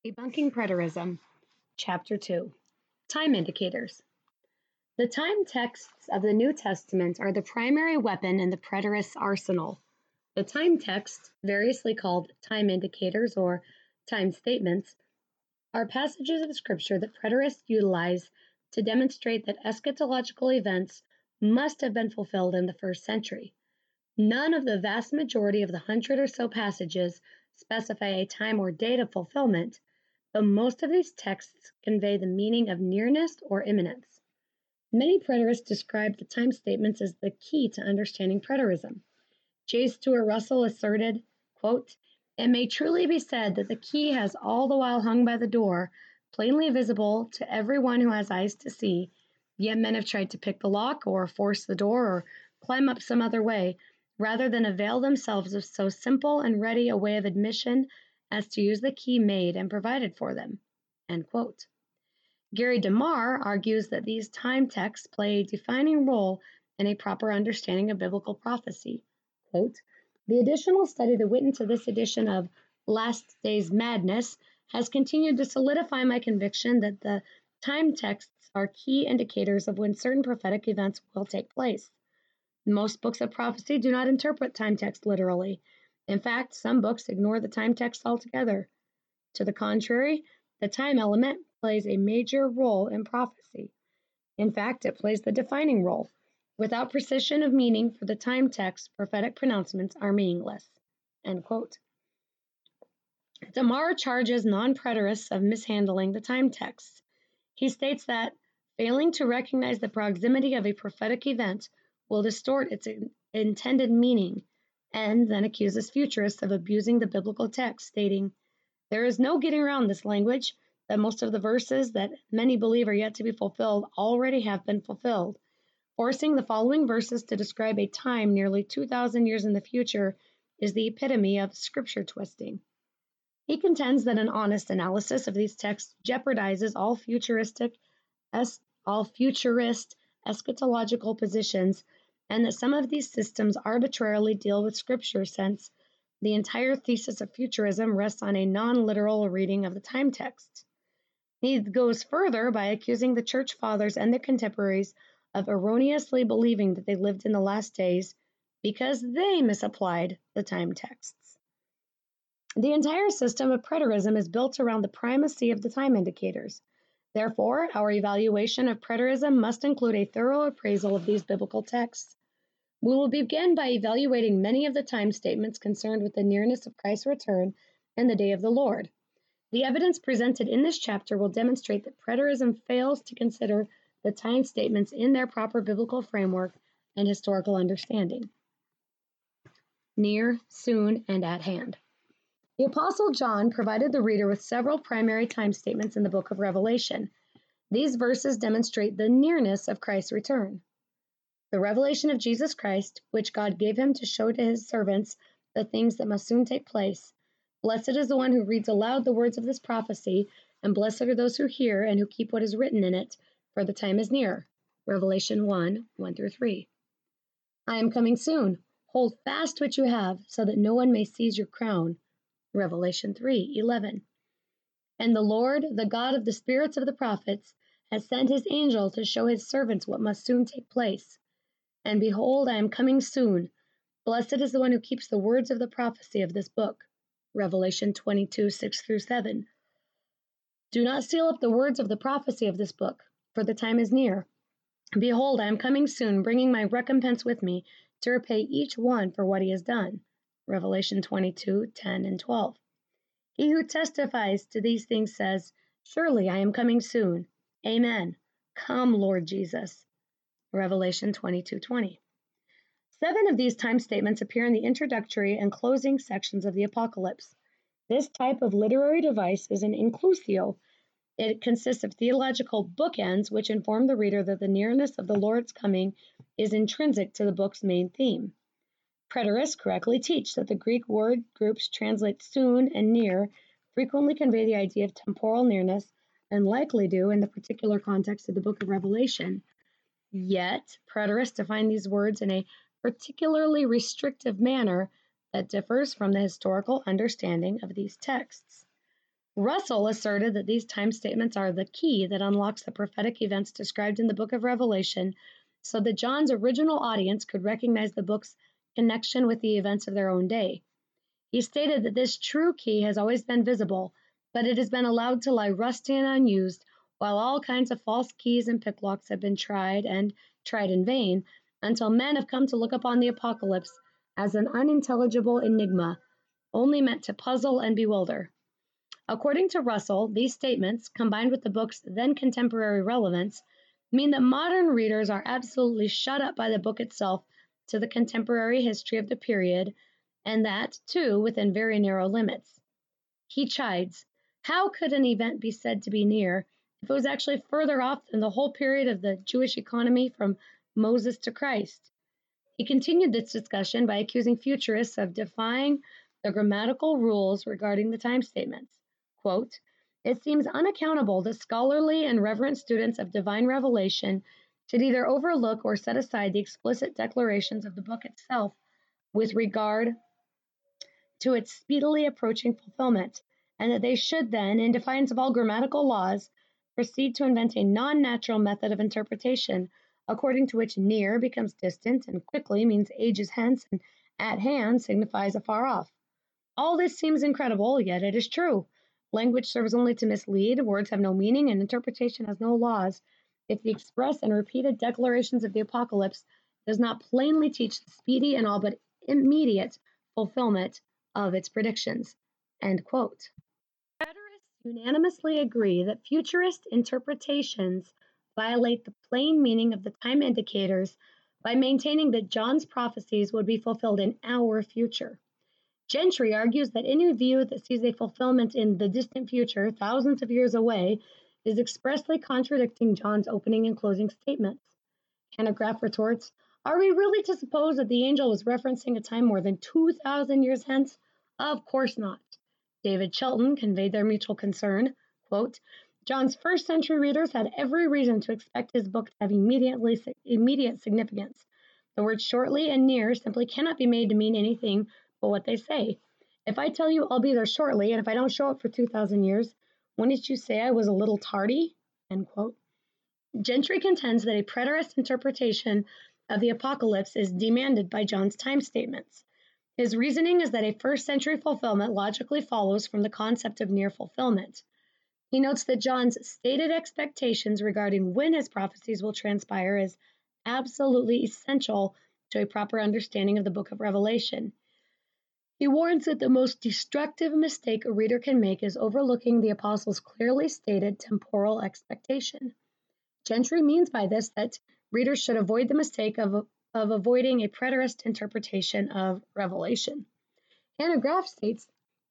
Debunking Preterism, Chapter 2, Time Indicators. The time texts of the New Testament are the primary weapon in the preterist arsenal. The time texts, variously called time indicators or time statements, are passages of Scripture that preterists utilize to demonstrate that eschatological events must have been fulfilled in the first century. None of the vast majority of the 100 or so passages specify a time or date of fulfillment, but most of these texts convey the meaning of nearness or imminence. Many preterists describe the time statements as the key to understanding preterism. J. Stuart Russell asserted, quote, "It may truly be said that the key has all the while hung by the door, plainly visible to every one who has eyes to see, yet men have tried to pick the lock or force the door or climb up some other way, rather than avail themselves of so simple and ready a way of admission as to use the key made and provided for them." End quote. Gary DeMar argues that these time texts play a defining role in a proper understanding of biblical prophecy. Quote, "The additional study that went into this edition of Last Days Madness has continued to solidify my conviction that the time texts are key indicators of when certain prophetic events will take place. Most books of prophecy do not interpret time text literally. In fact, some books ignore the time text altogether. To the contrary, the time element plays a major role in prophecy. In fact, it plays the defining role. Without precision of meaning for the time text, prophetic pronouncements are meaningless." End quote. DeMar charges non-preterists of mishandling the time texts. He states that failing to recognize the proximity of a prophetic event will distort its intended meaning, and then accuses futurists of abusing the biblical text, stating, "There is no getting around this language, that most of the verses that many believe are yet to be fulfilled already have been fulfilled. Forcing the following verses to describe a time nearly 2,000 years in the future is the epitome of scripture twisting." He contends that an honest analysis of these texts jeopardizes all futurist eschatological positions, and that some of these systems arbitrarily deal with Scripture, since the entire thesis of futurism rests on a non-literal reading of the time text. He goes further by accusing the Church Fathers and their contemporaries of erroneously believing that they lived in the last days because they misapplied the time texts. The entire system of preterism is built around the primacy of the time indicators. Therefore, our evaluation of preterism must include a thorough appraisal of these biblical texts. We will begin by evaluating many of the time statements concerned with the nearness of Christ's return and the day of the Lord. The evidence presented in this chapter will demonstrate that preterism fails to consider the time statements in their proper biblical framework and historical understanding. Near, soon, and at hand. The Apostle John provided the reader with several primary time statements in the book of Revelation. These verses demonstrate the nearness of Christ's return. The revelation of Jesus Christ, which God gave him to show to his servants the things that must soon take place. Blessed is the one who reads aloud the words of this prophecy, and blessed are those who hear and who keep what is written in it, for the time is near. Revelation 1:1-3. I am coming soon. Hold fast what you have, so that no one may seize your crown. Revelation 3:11. And the Lord, the God of the spirits of the prophets, has sent his angel to show his servants what must soon take place. And behold, I am coming soon. Blessed is the one who keeps the words of the prophecy of this book. Revelation 22:6-7. Do not seal up the words of the prophecy of this book, for the time is near. Behold, I am coming soon, bringing my recompense with me, to repay each one for what he has done. Revelation 22:10-12. He who testifies to these things says, Surely I am coming soon. Amen. Come, Lord Jesus. Revelation 22:20. 7 of these time statements appear in the introductory and closing sections of the Apocalypse. This type of literary device is an inclusio. It consists of theological bookends which inform the reader that the nearness of the Lord's coming is intrinsic to the book's main theme. Preterists correctly teach that the Greek word groups translate soon and near frequently convey the idea of temporal nearness, and likely do in the particular context of the book of Revelation. Yet, preterists define these words in a particularly restrictive manner that differs from the historical understanding of these texts. Russell asserted that these time statements are the key that unlocks the prophetic events described in the book of Revelation so that John's original audience could recognize the book's connection with the events of their own day. He stated that this true key has always been visible, but it has been allowed to lie rusty and unused, while all kinds of false keys and picklocks have been tried in vain, until men have come to look upon the apocalypse as an unintelligible enigma, only meant to puzzle and bewilder. According to Russell, these statements, combined with the book's then contemporary relevance, mean that modern readers are absolutely shut up by the book itself to the contemporary history of the period, and that, too, within very narrow limits. He chides, how could an event be said to be near if it was actually further off than the whole period of the Jewish economy from Moses to Christ? He continued this discussion by accusing futurists of defying the grammatical rules regarding the time statements. Quote, it seems unaccountable that scholarly and reverent students of divine revelation should either overlook or set aside the explicit declarations of the book itself with regard to its speedily approaching fulfillment, and that they should then, in defiance of all grammatical laws, proceed to invent a non-natural method of interpretation, according to which near becomes distant, and quickly means ages hence, and at hand signifies afar off. All this seems incredible, yet it is true. Language serves only to mislead, words have no meaning, and interpretation has no laws. If the express and repeated declarations of the apocalypse does not plainly teach the speedy and all but immediate fulfillment of its predictions. End quote. Preterists unanimously agree that futurist interpretations violate the plain meaning of the time indicators by maintaining that John's prophecies would be fulfilled in our future. Gentry argues that any view that sees a fulfillment in the distant future, thousands of years away, is expressly contradicting John's opening and closing statements. Hanegraaff retorts, are we really to suppose that the angel was referencing a time more than 2,000 years hence? Of course not. David Shelton conveyed their mutual concern, quote, John's first century readers had every reason to expect his book to have immediate significance. The words shortly and near simply cannot be made to mean anything but what they say. If I tell you I'll be there shortly, and if I don't show up for 2,000 years, wouldn't you say I was a little tardy? End quote. Gentry contends that a preterist interpretation of the apocalypse is demanded by John's time statements. His reasoning is that a first century fulfillment logically follows from the concept of near fulfillment. He notes that John's stated expectations regarding when his prophecies will transpire is absolutely essential to a proper understanding of the book of Revelation. He warns that the most destructive mistake a reader can make is overlooking the apostle's clearly stated temporal expectation. Gentry means by this that readers should avoid the mistake of avoiding a preterist interpretation of Revelation. Hanegraaff states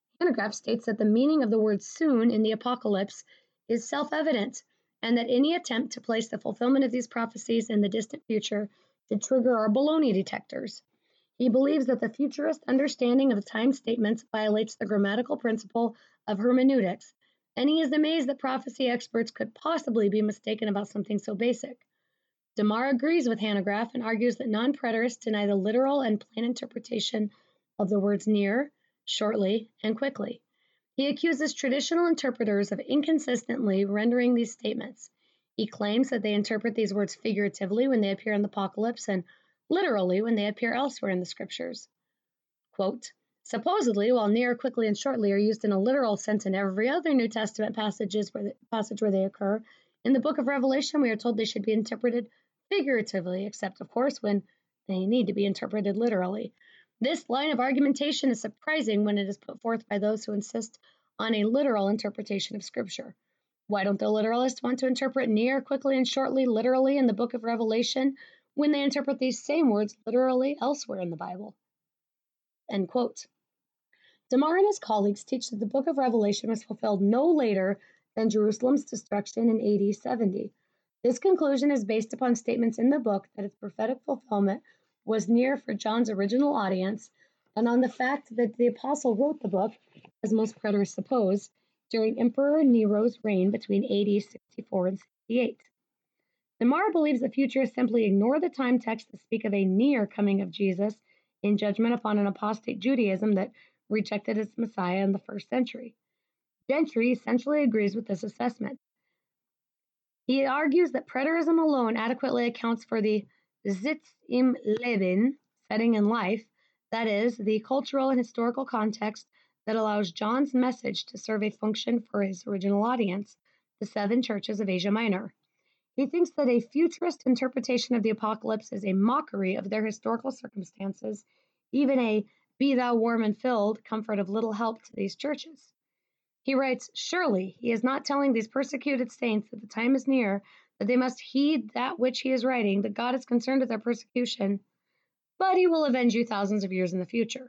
that the meaning of the word soon in the apocalypse is self-evident, and that any attempt to place the fulfillment of these prophecies in the distant future should trigger our baloney detectors. He believes that the futurist understanding of the time statements violates the grammatical principle of hermeneutics, and he is amazed that prophecy experts could possibly be mistaken about something so basic. DeMar agrees with Hanegraaff and argues that non-preterists deny the literal and plain interpretation of the words near, shortly, and quickly. He accuses traditional interpreters of inconsistently rendering these statements. He claims that they interpret these words figuratively when they appear in the apocalypse and literally when they appear elsewhere in the scriptures. Quote, supposedly, while near, quickly, and shortly are used in a literal sense in every other New Testament passage where they occur, in the book of Revelation we are told they should be interpreted figuratively, except, of course, when they need to be interpreted literally. This line of argumentation is surprising when it is put forth by those who insist on a literal interpretation of Scripture. Why don't the literalists want to interpret near, quickly, and shortly literally in the book of Revelation when they interpret these same words literally elsewhere in the Bible? End quote. DeMar and his colleagues teach that the book of Revelation was fulfilled no later than Jerusalem's destruction in AD 70. This conclusion is based upon statements in the book that its prophetic fulfillment was near for John's original audience, and on the fact that the apostle wrote the book, as most preterists suppose, during Emperor Nero's reign between AD 64 and 68. DeMar believes the futurists simply ignore the time texts that speak of a near coming of Jesus in judgment upon an apostate Judaism that rejected its Messiah in the first century. Gentry essentially agrees with this assessment. He argues that preterism alone adequately accounts for the Sitz im Leben, setting in life, that is, the cultural and historical context that allows John's message to serve a function for his original audience, the seven churches of Asia Minor. He thinks that a futurist interpretation of the apocalypse is a mockery of their historical circumstances, even a be thou warm and filled comfort of little help to these churches. He writes, surely he is not telling these persecuted saints that the time is near, that they must heed that which he is writing, that God is concerned with their persecution, but he will avenge you thousands of years in the future.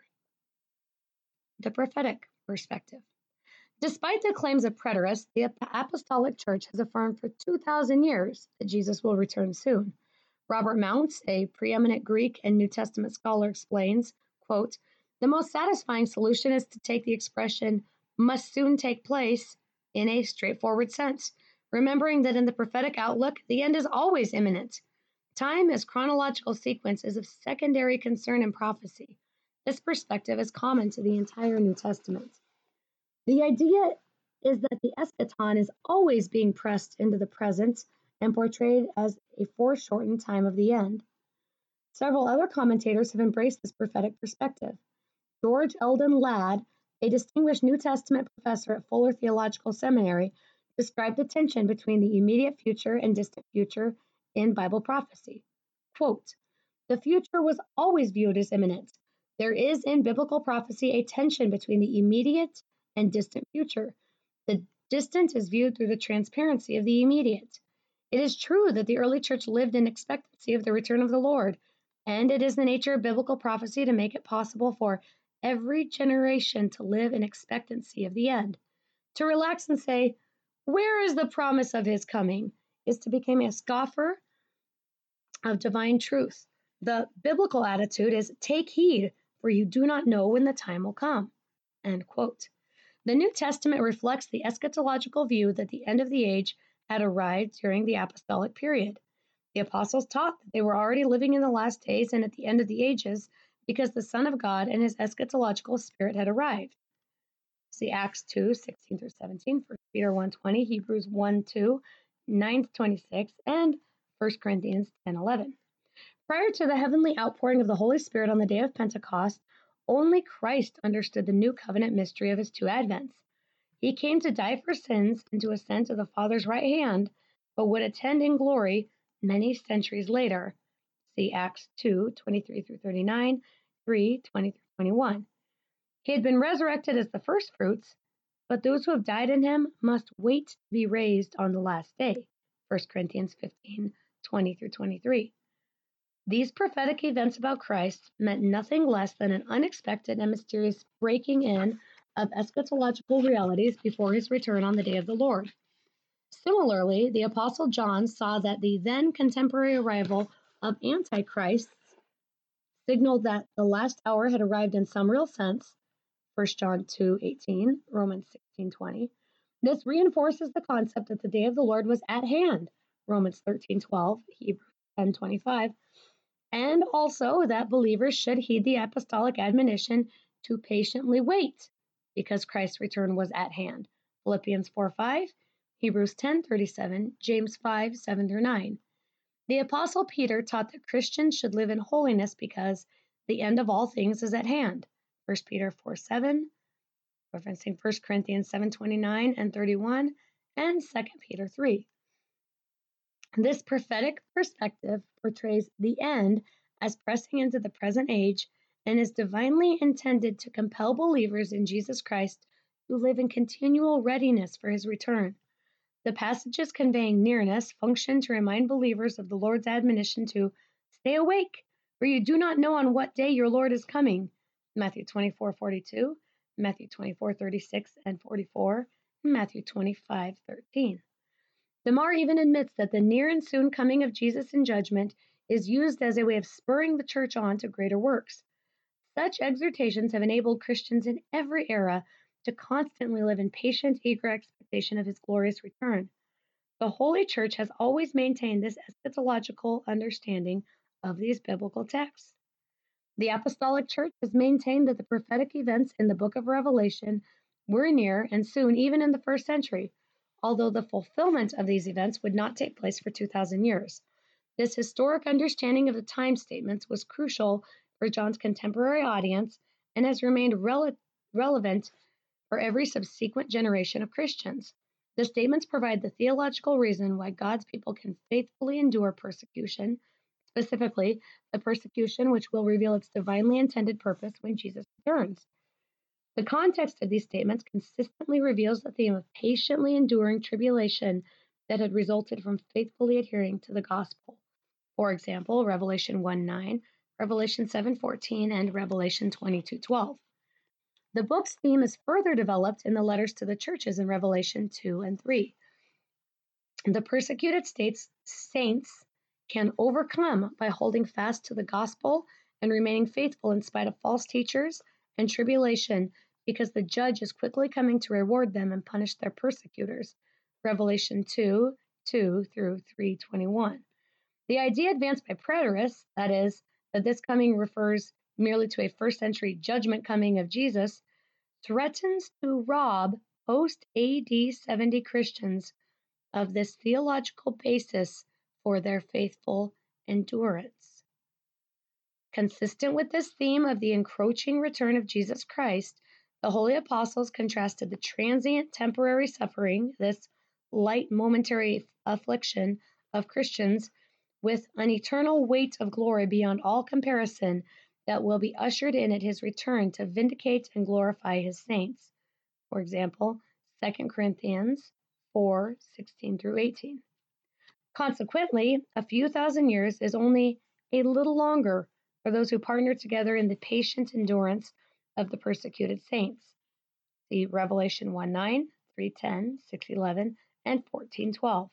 The prophetic perspective. Despite the claims of preterists, the Apostolic Church has affirmed for 2,000 years that Jesus will return soon. Robert Mounce, a preeminent Greek and New Testament scholar, explains, quote, the most satisfying solution is to take the expression must soon take place in a straightforward sense, remembering that in the prophetic outlook, the end is always imminent. Time as chronological sequence is of secondary concern in prophecy. This perspective is common to the entire New Testament. The idea is that the eschaton is always being pressed into the present and portrayed as a foreshortened time of the end. Several other commentators have embraced this prophetic perspective. George Eldon Ladd, a distinguished New Testament professor at Fuller Theological Seminary, described the tension between the immediate future and distant future in Bible prophecy. Quote, the future was always viewed as imminent. There is in biblical prophecy a tension between the immediate and distant future. The distant is viewed through the transparency of the immediate. It is true that the early church lived in expectancy of the return of the Lord, and it is the nature of biblical prophecy to make it possible for every generation to live in expectancy of the end. To relax and say, where is the promise of his coming, is to become a scoffer of divine truth. The biblical attitude is take heed, for you do not know when the time will come. End quote. The New Testament reflects the eschatological view that the end of the age had arrived during the apostolic period. The apostles taught that they were already living in the last days and at the end of the ages because the Son of God and his eschatological spirit had arrived. See Acts 2:16 through 17, 1 Peter 1:20, Hebrews 1:2, 9:26, and 1 Corinthians 10:11. Prior to the heavenly outpouring of the Holy Spirit on the day of Pentecost, only Christ understood the new covenant mystery of his two advents. He came to die for sins and to ascend to the Father's right hand, but would attend in glory many centuries later. See Acts 2:23 through 39, 3:20 through 21. He had been resurrected as the first fruits, but those who have died in him must wait to be raised on the last day. 1 Corinthians 15:20 through 23. These prophetic events about Christ meant nothing less than an unexpected and mysterious breaking in of eschatological realities before his return on the day of the Lord. Similarly, the Apostle John saw that the then contemporary arrival of Antichrists signaled that the last hour had arrived in some real sense, 1 John 2:18, Romans 16:20. This reinforces the concept that the day of the Lord was at hand, Romans 13:12, Hebrews 10:25, and also that believers should heed the apostolic admonition to patiently wait because Christ's return was at hand. Philippians 4:5, Hebrews 10:37, James 5:7 through 9. The Apostle Peter taught that Christians should live in holiness because the end of all things is at hand. 1 Peter 4:7, referencing 1 Corinthians 7:29 and 31, and 2 Peter 3. This prophetic perspective portrays the end as pressing into the present age and is divinely intended to compel believers in Jesus Christ to live in continual readiness for his return. The passages conveying nearness function to remind believers of the Lord's admonition to stay awake, for you do not know on what day your Lord is coming. Matthew 24:42, Matthew 24:36 and 44, and Matthew 25:13. The Mar even admits that the near and soon coming of Jesus in judgment is used as a way of spurring the church on to greater works. Such exhortations have enabled Christians in every era to constantly live in patient, eager expectation of his glorious return. The Holy Church has always maintained this eschatological understanding of these biblical texts. The Apostolic Church has maintained that the prophetic events in the book of Revelation were near and soon, even in the first century, although the fulfillment of these events would not take place for 2,000 years. This historic understanding of the time statements was crucial for John's contemporary audience and has remained relevant for every subsequent generation of Christians. The statements provide the theological reason why God's people can faithfully endure persecution, specifically the persecution which will reveal its divinely intended purpose when Jesus returns. The context of these statements consistently reveals the theme of patiently enduring tribulation that had resulted from faithfully adhering to the gospel. For example, Revelation 1:9, Revelation 7:14, and Revelation 22:12. The book's theme is further developed in the letters to the churches in Revelation 2 and 3. The persecuted saints can overcome by holding fast to the gospel and remaining faithful in spite of false teachers and tribulation, because the judge is quickly coming to reward them and punish their persecutors. Revelation 2:2 through 3:21. The idea advanced by preterists, that is, that this coming refers merely to a first century judgment coming of Jesus, threatens to rob post AD 70 Christians of this theological basis for their faithful endurance. Consistent with this theme of the encroaching return of Jesus Christ, the holy apostles contrasted the transient temporary suffering, this light momentary affliction of Christians, with an eternal weight of glory beyond all comparison that will be ushered in at his return to vindicate and glorify his saints. For example, 2 Corinthians 4:16 through 18. Consequently, a few thousand years is only a little longer for those who partner together in the patient endurance of the persecuted saints. See Revelation 1:9, 3:10, 6:11, and 14:12.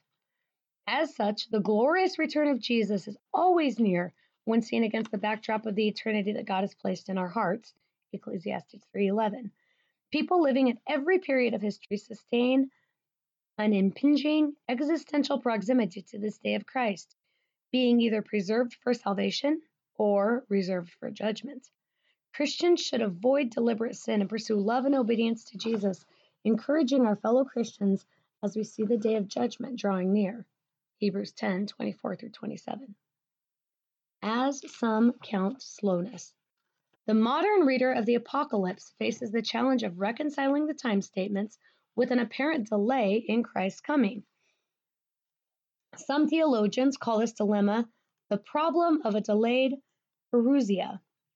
As such, the glorious return of Jesus is always near when seen against the backdrop of the eternity that God has placed in our hearts, Ecclesiastes 3:11. People living at every period of history sustain an impinging existential proximity to this day of Christ, being either preserved for salvation or reserved for judgment. Christians should avoid deliberate sin and pursue love and obedience to Jesus, encouraging our fellow Christians as we see the day of judgment drawing near. Hebrews 10:24 through 27. As some count slowness. The modern reader of the Apocalypse faces the challenge of reconciling the time statements with an apparent delay in Christ's coming. Some theologians call this dilemma the problem of a delayed parousia.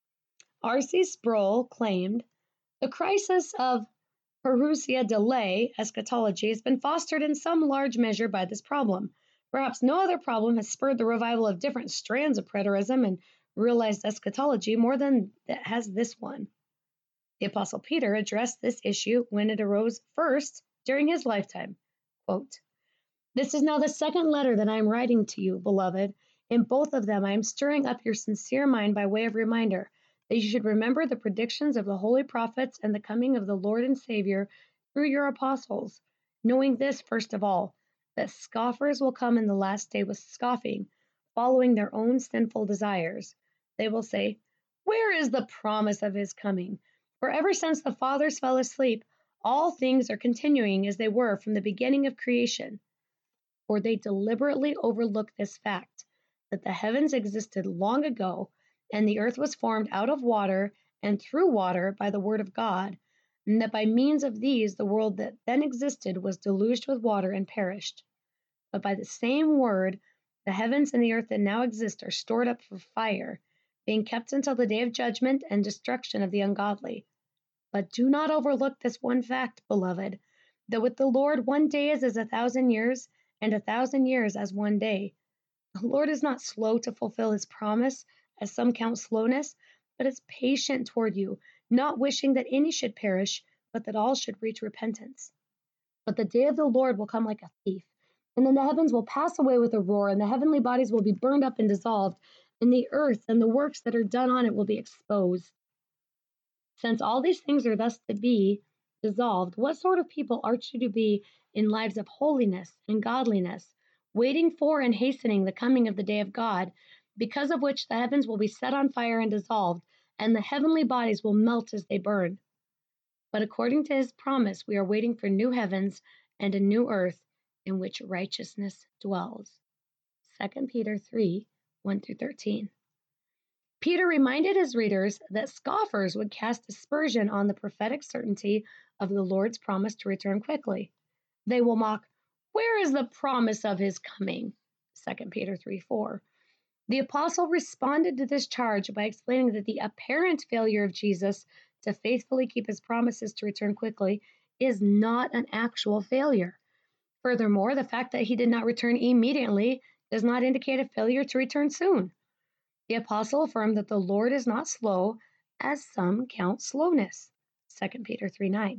R.C. Sproul claimed, the crisis of parousia delay eschatology has been fostered in some large measure by this problem. Perhaps no other problem has spurred the revival of different strands of preterism and realized eschatology more than has this one. The Apostle Peter addressed this issue when it arose first during his lifetime. Quote, "This is now the second letter that I am writing to you, beloved. In both of them I am stirring up your sincere mind by way of reminder that you should remember the predictions of the holy prophets and the coming of the Lord and Savior through your apostles, knowing this first of all, that scoffers will come in the last day with scoffing, following their own sinful desires. They will say, 'Where is the promise of his coming?' For ever since the fathers fell asleep, all things are continuing as they were from the beginning of creation. For they deliberately overlook this fact, that the heavens existed long ago, and the earth was formed out of water and through water by the word of God, and that by means of these the world that then existed was deluged with water and perished. But by the same word, the heavens and the earth that now exist are stored up for fire, being kept until the day of judgment and destruction of the ungodly. But do not overlook this one fact, beloved, that with the Lord 1 day is as 1,000 years, and 1,000 years as 1 day. The Lord is not slow to fulfill his promise, as some count slowness, but is patient toward you, not wishing that any should perish, but that all should reach repentance. But the day of the Lord will come like a thief, and then the heavens will pass away with a roar, and the heavenly bodies will be burned up and dissolved, and the earth and the works that are done on it will be exposed. Since all these things are thus to be dissolved, what sort of people are you to be in lives of holiness and godliness, waiting for and hastening the coming of the day of God, because of which the heavens will be set on fire and dissolved, and the heavenly bodies will melt as they burn? But according to his promise, we are waiting for new heavens and a new earth in which righteousness dwells. 2 Peter 3, 1 through 13. Peter reminded his readers that scoffers would cast aspersion on the prophetic certainty of the Lord's promise to return quickly. They will mock, "Where is the promise of his coming?" 2 Peter 3, 4. The apostle responded to this charge by explaining that the apparent failure of Jesus to faithfully keep his promises to return quickly is not an actual failure. Furthermore, the fact that he did not return immediately does not indicate a failure to return soon. The apostle affirmed that the Lord is not slow, as some count slowness. 2 Peter 3:9.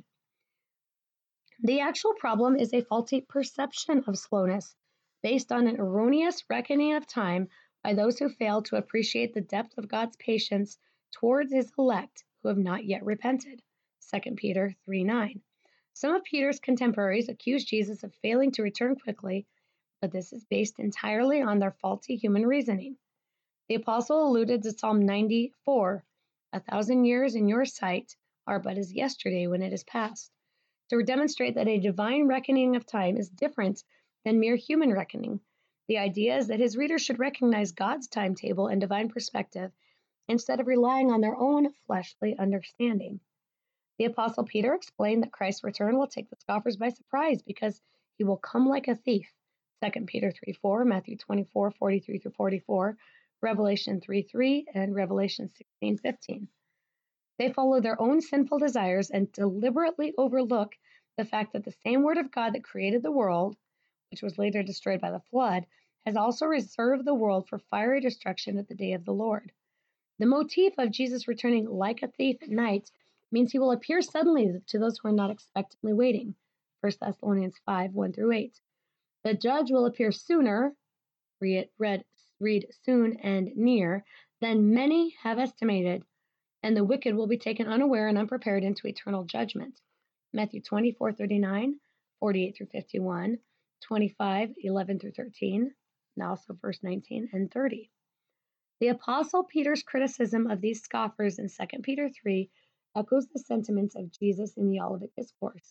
The actual problem is a faulty perception of slowness, based on an erroneous reckoning of time by those who fail to appreciate the depth of God's patience towards his elect who have not yet repented. 2 Peter 3:9. Some of Peter's contemporaries accuse Jesus of failing to return quickly, but this is based entirely on their faulty human reasoning. The apostle alluded to Psalm 94, 1,000 years in your sight are but as yesterday when it is past, to demonstrate that a divine reckoning of time is different than mere human reckoning. The idea is that his readers should recognize God's timetable and divine perspective instead of relying on their own fleshly understanding. The apostle Peter explained that Christ's return will take the scoffers by surprise because he will come like a thief. 2 Peter 3:4, Matthew 24:43 through 44, Revelation 3:3, and Revelation 16:15. They follow their own sinful desires and deliberately overlook the fact that the same Word of God that created the world, which was later destroyed by the flood, has also reserved the world for fiery destruction at the day of the Lord. The motif of Jesus returning like a thief at night means he will appear suddenly to those who are not expectantly waiting. 1 Thessalonians 5, 1 through 8. The judge will appear sooner, read soon and near, than many have estimated, and the wicked will be taken unaware and unprepared into eternal judgment. Matthew 24:39, 48 through 51, 25, 11 through 13, and also verse 19 and 30. The apostle Peter's criticism of these scoffers in 2 Peter 3 echoes the sentiments of Jesus in the Olivet Discourse.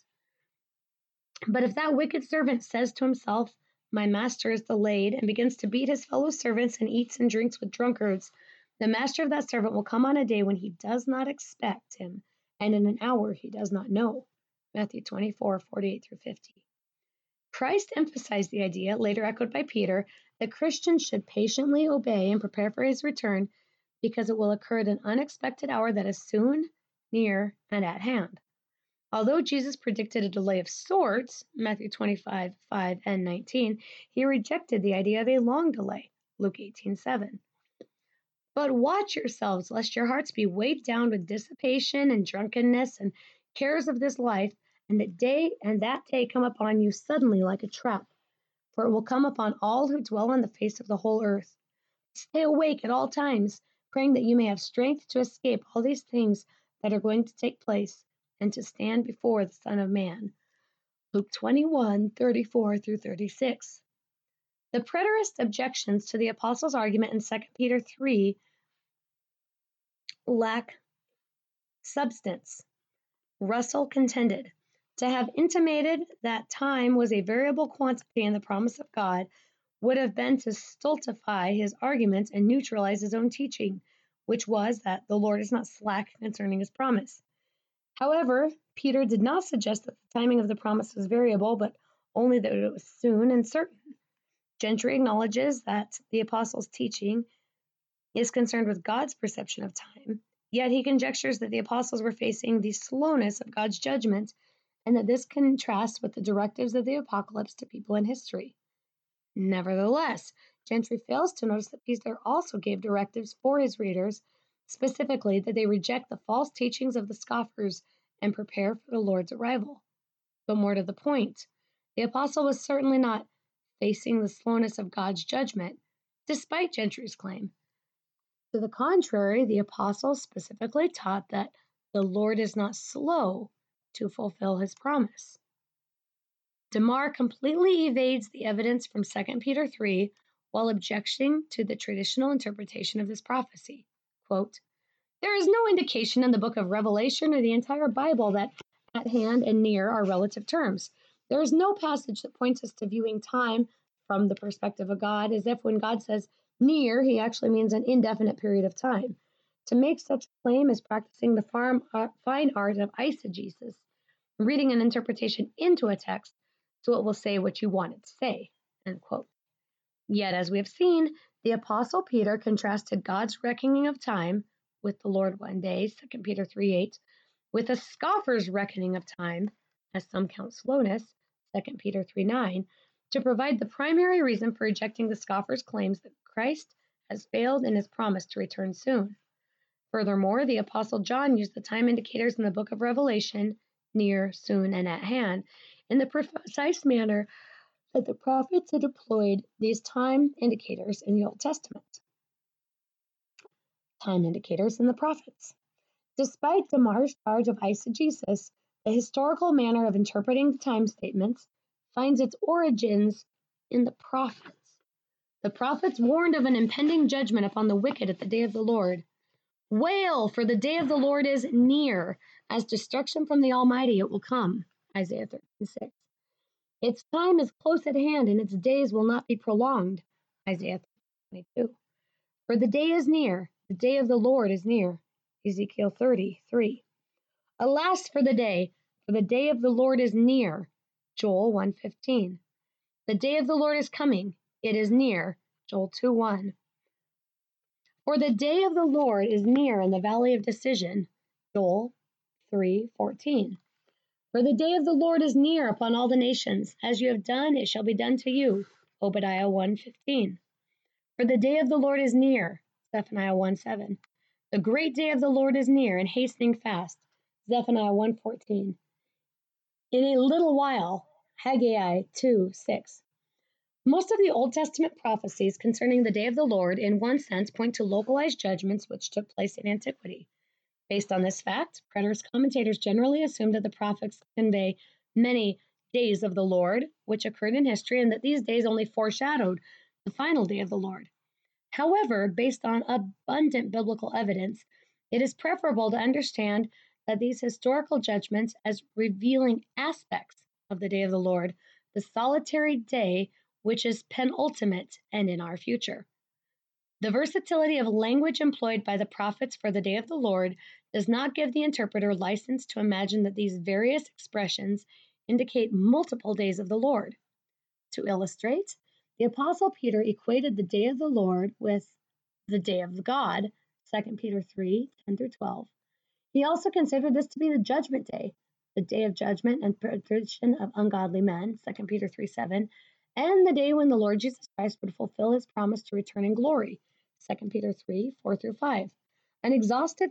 But if that wicked servant says to himself, "My master is delayed," and begins to beat his fellow servants and eats and drinks with drunkards, the master of that servant will come on a day when he does not expect him, and in an hour he does not know. Matthew 24:48 through 50. Christ emphasized the idea, later echoed by Peter, that Christians should patiently obey and prepare for his return because it will occur at an unexpected hour that is soon, near, and at hand. Although Jesus predicted a delay of sorts, Matthew 25:5 and 19, he rejected the idea of a long delay, Luke 18:7. But watch yourselves, lest your hearts be weighed down with dissipation and drunkenness and cares of this life, and that day come upon you suddenly like a trap. For it will come upon all who dwell on the face of the whole earth. Stay awake at all times, praying that you may have strength to escape all these things that are going to take place and to stand before the Son of Man. Luke 21:34 through 36. The preterist objections to the apostles' argument in 2 Peter 3 lack substance. Russell contended, to have intimated that time was a variable quantity in the promise of God would have been to stultify his argument and neutralize his own teaching, which was that the Lord is not slack concerning his promise. However, Peter did not suggest that the timing of the promise was variable, but only that it was soon and certain. Gentry acknowledges that the apostles' teaching is concerned with God's perception of time, yet he conjectures that the apostles were facing the slowness of God's judgment, and that this contrasts with the directives of the apocalypse to people in history. Nevertheless, Gentry fails to notice that Peter also gave directives for his readers, specifically that they reject the false teachings of the scoffers and prepare for the Lord's arrival. But more to the point, the apostle was certainly not facing the slowness of God's judgment, despite Gentry's claim. To the contrary, the apostle specifically taught that the Lord is not slow to fulfill his promise. DeMar completely evades the evidence from 2 Peter 3 while objecting to the traditional interpretation of this prophecy. Quote, there is no indication in the book of Revelation or the entire Bible that at hand, and near are relative terms. There is no passage that points us to viewing time from the perspective of God, as if when God says near, he actually means an indefinite period of time. To make such a claim is practicing the fine art of eisegesis, reading an interpretation into a text so it will say what you want it to say, end quote. Yet, as we have seen, the Apostle Peter contrasted God's reckoning of time with the Lord one day, 2 Peter 3:8, with a scoffer's reckoning of time, as some count slowness, 2 Peter 3:9, to provide the primary reason for rejecting the scoffer's claims that Christ has failed in his promise to return soon. Furthermore, the Apostle John used the time indicators in the book of Revelation, near, soon, and at hand, in the precise manner that the prophets had employed these time indicators in the Old Testament. Time indicators in the prophets. Despite Damar's charge of eisegesis, the historical manner of interpreting the time statements finds its origins in the prophets. The prophets warned of an impending judgment upon the wicked at the day of the Lord. Wail, for the day of the Lord is near. As destruction from the Almighty it will come. Isaiah 13:6. Its time is close at hand, and its days will not be prolonged. Isaiah 22. For the day is near, the day of the Lord is near. Ezekiel 30:3. Alas for the day of the Lord is near. Joel 1:15. The day of the Lord is coming, it is near. Joel 2:1. For the day of the Lord is near in the valley of decision. Joel 3:14. For the day of the Lord is near upon all the nations. As you have done, it shall be done to you. Obadiah 1:15. For the day of the Lord is near. Zephaniah 1:7. The great day of the Lord is near and hastening fast. Zephaniah 1:14. In a little while. Haggai 2:6. Most of the Old Testament prophecies concerning the day of the Lord, in one sense, point to localized judgments which took place in antiquity. Based on this fact, preterist commentators generally assume that the prophets convey many days of the Lord, which occurred in history, and that these days only foreshadowed the final day of the Lord. However, based on abundant biblical evidence, it is preferable to understand that these historical judgments as revealing aspects of the day of the Lord, the solitary day which is penultimate and in our future. The versatility of language employed by the prophets for the day of the Lord does not give the interpreter license to imagine that these various expressions indicate multiple days of the Lord. To illustrate, the Apostle Peter equated the day of the Lord with the day of God, 2 Peter 3:10-12. He also considered this to be the judgment day, the day of judgment and perdition of ungodly men, 2 Peter 3:7, and the day when the Lord Jesus Christ would fulfill his promise to return in glory, 2 Peter 3:4-5. An exhaustive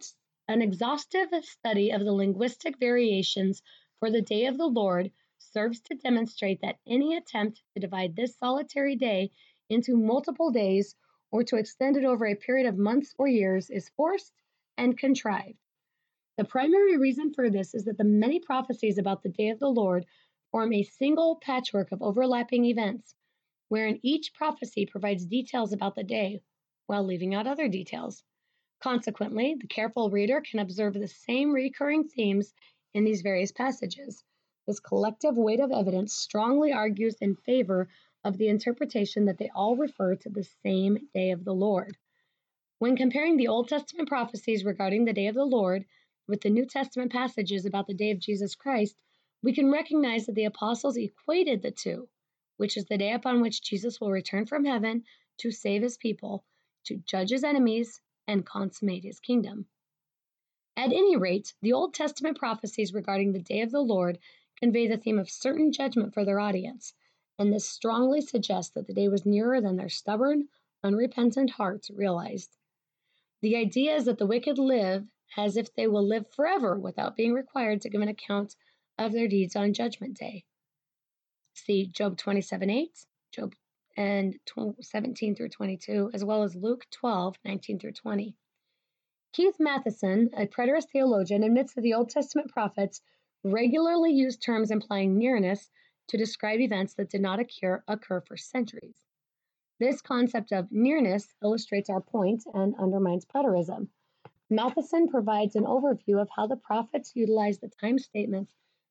study of the linguistic variations for the day of the Lord serves to demonstrate that any attempt to divide this solitary day into multiple days or to extend it over a period of months or years is forced and contrived. The primary reason for this is that the many prophecies about the day of the Lord form a single patchwork of overlapping events, wherein each prophecy provides details about the day while leaving out other details. Consequently, the careful reader can observe the same recurring themes in these various passages. This collective weight of evidence strongly argues in favor of the interpretation that they all refer to the same day of the Lord. When comparing the Old Testament prophecies regarding the day of the Lord with the New Testament passages about the day of Jesus Christ, we can recognize that the apostles equated the two, which is the day upon which Jesus will return from heaven to save his people, to judge his enemies, and consummate his kingdom. At any rate, the Old Testament prophecies regarding the day of the Lord convey the theme of certain judgment for their audience, and this strongly suggests that the day was nearer than their stubborn, unrepentant hearts realized. The idea is that the wicked live as if they will live forever without being required to give an account of their deeds on Judgment Day. See Job 27:8, Job and 17-22, as well as Luke 12:19-20. Keith Matheson, a preterist theologian, admits that the Old Testament prophets regularly used terms implying nearness to describe events that did not occur for centuries. This concept of nearness illustrates our point and undermines preterism. Matheson provides an overview of how the prophets utilized the time statements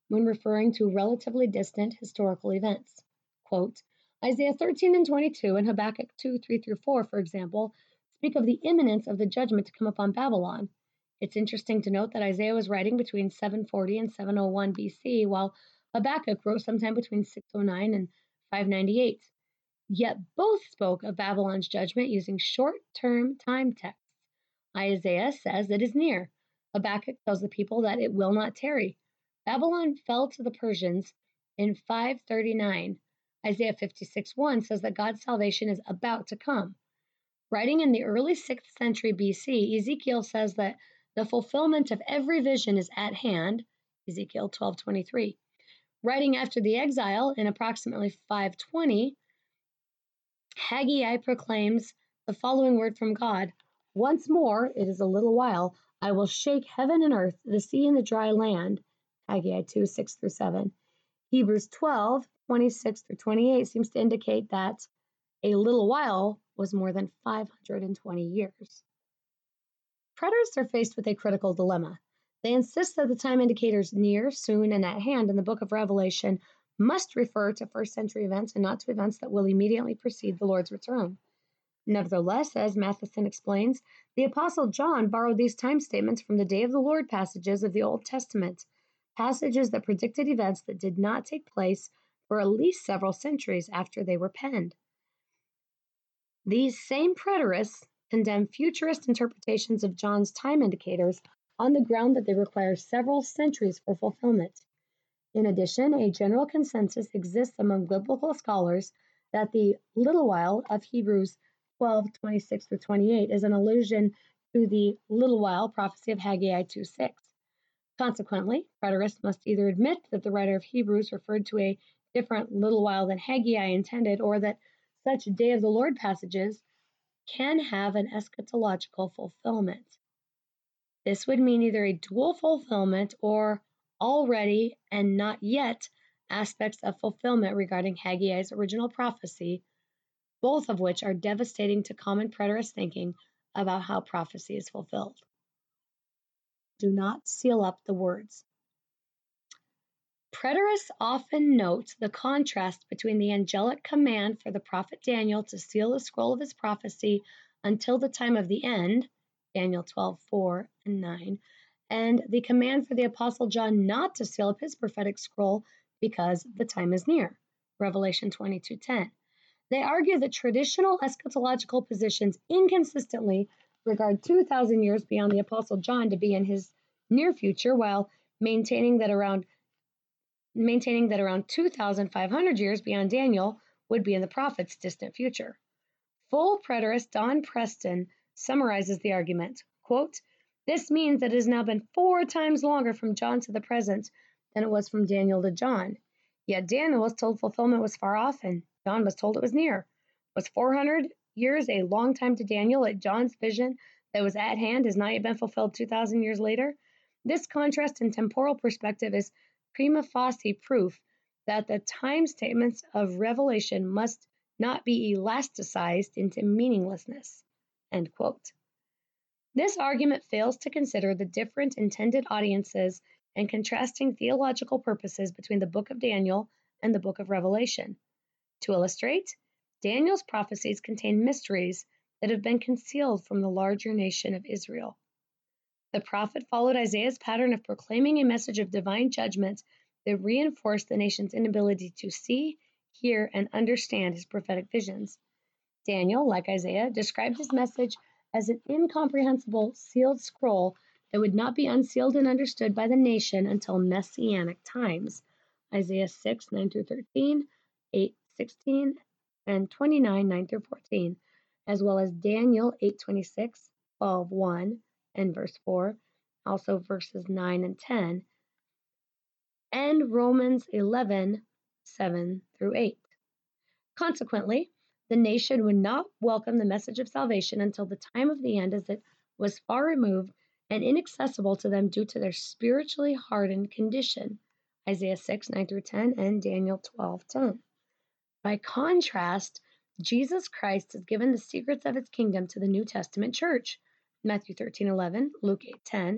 when referring to relatively distant historical events. Quote, Isaiah 13 and 22 and Habakkuk 2, 3 through 4, for example, speak of the imminence of the judgment to come upon Babylon. It's interesting to note that Isaiah was writing between 740 and 701 BC, while Habakkuk wrote sometime between 609 and 598. Yet both spoke of Babylon's judgment using short-term time texts. Isaiah says it is near. Habakkuk tells the people that it will not tarry. Babylon fell to the Persians in 539. Isaiah 56:1 says that God's salvation is about to come. Writing in the early 6th century BC, Ezekiel says that the fulfillment of every vision is at hand, Ezekiel 12:23. Writing after the exile in approximately 520, Haggai proclaims the following word from God: Once more, it is a little while, I will shake heaven and earth, the sea and the dry land. Haggai 2, 6 through 7. Hebrews 12, 26 through 28 seems to indicate that a little while was more than 520 years. Preterists are faced with a critical dilemma. They insist that the time indicators near, soon, and at hand in the book of Revelation must refer to first-century events and not to events that will immediately precede the Lord's return. Nevertheless, as Matheson explains, the Apostle John borrowed these time statements from the Day of the Lord passages of the Old Testament, passages that predicted events that did not take place for at least several centuries after they were penned. These same preterists condemn futurist interpretations of John's time indicators on the ground that they require several centuries for fulfillment. In addition, a general consensus exists among biblical scholars that the little while of Hebrews 12, 26 through 28 is an allusion to the little while prophecy of Haggai 2:6. Consequently, preterists must either admit that the writer of Hebrews referred to a different little while than Haggai intended, or that such Day of the Lord passages can have an eschatological fulfillment. This would mean either a dual fulfillment or already and not yet aspects of fulfillment regarding Haggai's original prophecy, both of which are devastating to common preterist thinking about how prophecy is fulfilled. Do not seal up the words. Preterists often note the contrast between the angelic command for the prophet Daniel to seal the scroll of his prophecy until the time of the end, Daniel 12:4 and 9, and the command for the apostle John not to seal up his prophetic scroll because the time is near, Revelation 22:10. They argue that traditional eschatological positions inconsistently regard 2,000 years beyond the apostle John to be in his near future, while maintaining that around 2,500 years beyond Daniel would be in the prophet's distant future. Full preterist Don Preston summarizes the argument. Quote, this means that it has now been 4 times longer from John to the present than it was from Daniel to John. Yet Daniel was told fulfillment was far off, and John was told it was near. Was 400 years a long time to Daniel at John's vision that was at hand has not yet been fulfilled 2,000 years later? This contrast in temporal perspective is prima facie proof that the time statements of Revelation must not be elasticized into meaninglessness. End quote. This argument fails to consider the different intended audiences and contrasting theological purposes between the book of Daniel and the book of Revelation. To illustrate, Daniel's prophecies contain mysteries that have been concealed from the larger nation of Israel. The prophet followed Isaiah's pattern of proclaiming a message of divine judgment that reinforced the nation's inability to see, hear, and understand his prophetic visions. Daniel, like Isaiah, described his message as an incomprehensible sealed scroll that would not be unsealed and understood by the nation until Messianic times. Isaiah 6, 9 through 13, 8, 16, and 29, 9 through 14, as well as Daniel 8, 26, 12, 1, and verse 4, also verses 9 and 10, and Romans 11, 7 through 8. Consequently, the nation would not welcome the message of salvation until the time of the end, as it was far removed and inaccessible to them due to their spiritually hardened condition. Isaiah 6, 9 through 10, and Daniel 12, 10. By contrast, Jesus Christ has given the secrets of his kingdom to the New Testament church, Matthew 13, 11, Luke 8, 10,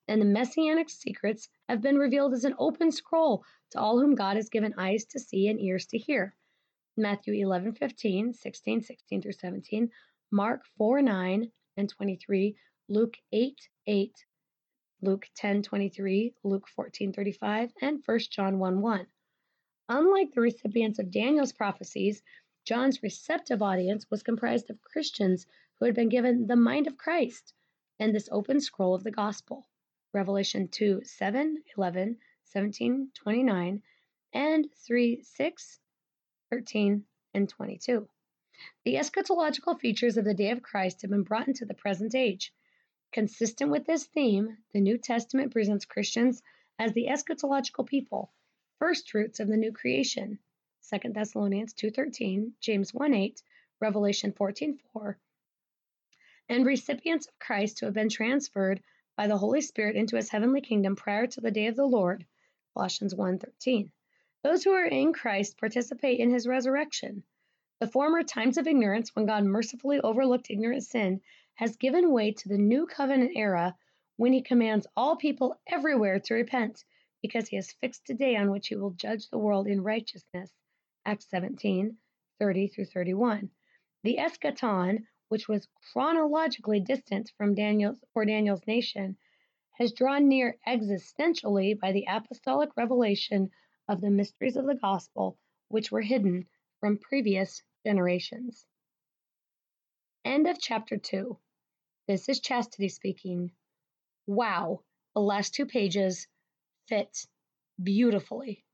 and the messianic secrets have been revealed as an open scroll to all whom God has given eyes to see and ears to hear. Matthew 11:15, 16 through 17, Mark 4:9 and 23, Luke 8:8, Luke 10:23, Luke 14:35, and 1 John 1:1. Unlike the recipients of Daniel's prophecies, John's receptive audience was comprised of Christians who had been given the mind of Christ and this open scroll of the gospel. Revelation 2:7, 11, 17, 29, and 3:6, 13, and 22. The eschatological features of the day of Christ have been brought into the present age. Consistent with this theme, the New Testament presents Christians as the eschatological people, first fruits of the new creation, 2 Thessalonians 2:13, James 1:8, Revelation 14:4, and recipients of Christ who have been transferred by the Holy Spirit into his heavenly kingdom prior to the day of the Lord, Colossians 1:13. Those who are in Christ participate in his resurrection. The former times of ignorance, when God mercifully overlooked ignorant sin, has given way to the new covenant era when he commands all people everywhere to repent, because he has fixed a day on which he will judge the world in righteousness. Acts 17:30 through 31. The eschaton, which was chronologically distant from Daniel's nation, has drawn near existentially by the apostolic revelation of the mysteries of the gospel, which were hidden from previous generations. End of chapter 2. This is Chastity speaking. Wow, the last 2 pages fit beautifully.